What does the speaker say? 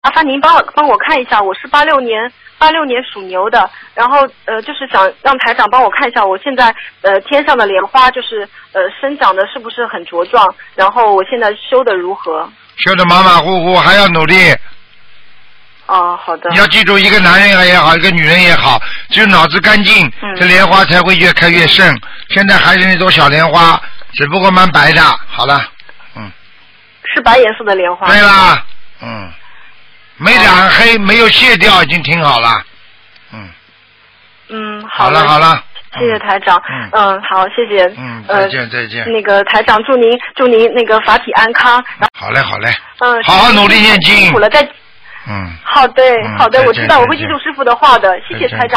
麻烦您帮我看一下，我是86年属牛的，然后就是想让台长帮我看一下，我现在天上的莲花就是生长的是不是很茁壮，然后我现在修的如何？ 修的马马虎虎，还要努力。 哦，好的。 你要记住，一个男人也好，一个女人也好，只有脑子干净，这莲花才会越开越盛。现在还是那朵小莲花，只不过蛮白的。好了， 是白颜色的莲花。 对啦，没染黑，没有卸掉，已经挺好了。好了好了。 谢谢台长。好，谢谢。 再见再见。 那个台长，祝您那个法体安康。 好嘞好嘞。好好努力念经。 辛苦了，好的，我知道，我会记住师傅的话的，谢谢台长。